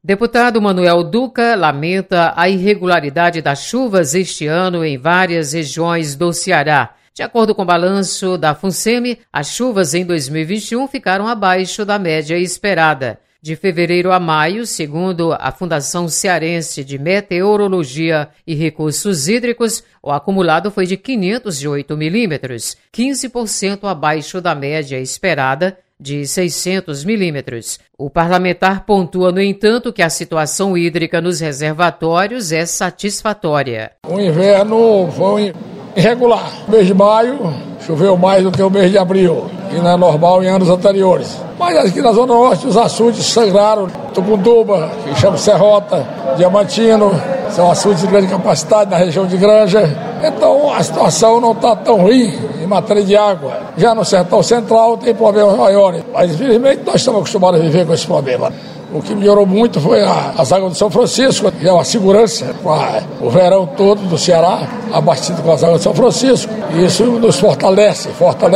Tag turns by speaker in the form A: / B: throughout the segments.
A: Deputado Manuel Duca lamenta a irregularidade das chuvas este ano em várias regiões do Ceará. De acordo com o balanço da FUNSEMI, as chuvas em 2021 ficaram abaixo da média esperada. De fevereiro a maio, segundo a Fundação Cearense de Meteorologia e Recursos Hídricos, o acumulado foi de 508 milímetros, 15% abaixo da média esperada, de 600 milímetros. O parlamentar pontua, no entanto, que a situação hídrica nos reservatórios é satisfatória.
B: O inverno foi irregular. No mês de maio choveu mais do que o mês de abril, que não é normal em anos anteriores. Mas aqui na Zona Norte os açudes sangraram. Tucunduba, que chama Serrota, Diamantino, são açudes de grande capacidade na região de Granja. Então a situação não está tão ruim em matéria de água. Já no Sertão Central tem problemas maiores, mas infelizmente nós estamos acostumados a viver com esse problema. O que melhorou muito foi as águas do São Francisco, que é uma segurança para o verão todo do Ceará, abastecido com as águas do São Francisco. E isso nos fortalece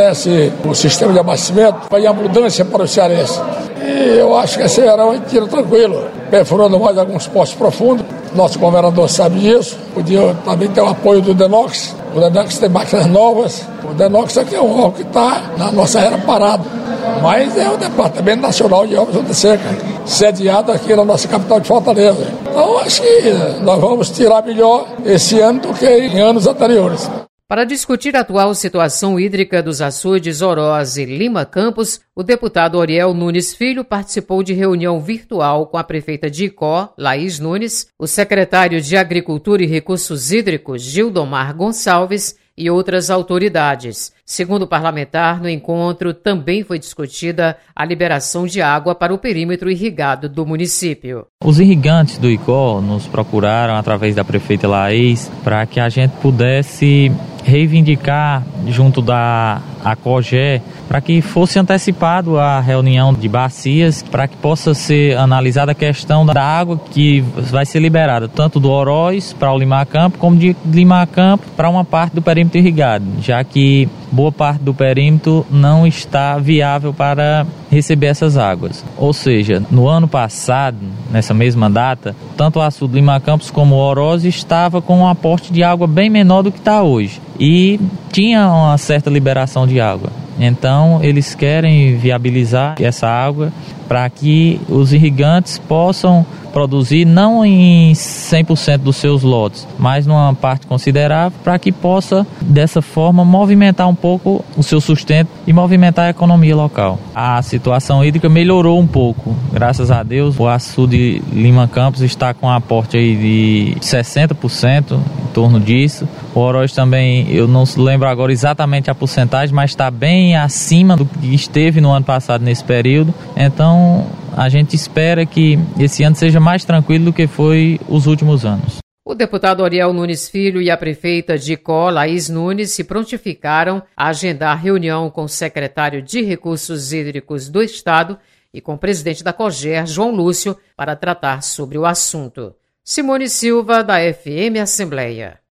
B: o sistema de abastecimento e a abundância para o cearense. E eu acho que esse verão a gente tira tranquilo, perfurando mais alguns poços profundos. Nosso governador sabe disso. Podia também ter o apoio do Denox. O Denox tem máquinas novas. O Denox aqui é um órgão que está na nossa era parado. Mas é o Departamento Nacional de Obras de Seca, sediado aqui na nossa capital de Fortaleza. Então acho que nós vamos tirar melhor esse ano do que em anos anteriores.
A: Para discutir a atual situação hídrica dos açudes Oroz e Lima Campos, o deputado Oriel Nunes Filho participou de reunião virtual com a prefeita de Icó, Laís Nunes, o secretário de Agricultura e Recursos Hídricos, Gildomar Gonçalves, e outras autoridades. Segundo o parlamentar, no encontro também foi discutida a liberação de água para o perímetro irrigado do município.
C: Os irrigantes do Icó nos procuraram através da prefeita Laís para que a gente pudesse reivindicar junto da ACOGÉ para que fosse antecipado a reunião de bacias para que possa ser analisada a questão da água que vai ser liberada, tanto do Oroz para o Lima Campo como de Lima Campo para uma parte do perímetro irrigado, já que boa parte do perímetro não está viável para receber essas águas. Ou seja, no ano passado, nessa mesma data, tanto o açude Lima Campos como o Oroz estava com um aporte de água bem menor do que está hoje e tinha uma certa liberação de água. Então, eles querem viabilizar essa água para que os irrigantes possam produzir não em 100% dos seus lotes, mas numa parte considerável para que possa, dessa forma, movimentar um pouco o seu sustento e movimentar a economia local. A situação hídrica melhorou um pouco, graças a Deus. O açude Lima Campos está com um aporte aí de 60%, em torno disso. O Oroz também, eu não lembro agora exatamente a porcentagem, mas está bem acima do que esteve no ano passado nesse período. Então, a gente espera que esse ano seja mais tranquilo do que foi os últimos anos.
A: O deputado Oriel Nunes Filho e a prefeita de Icó, Laís Nunes, se prontificaram a agendar reunião com o secretário de Recursos Hídricos do Estado e com o presidente da COGER, João Lúcio, para tratar sobre o assunto. Simone Silva, da FM Assembleia.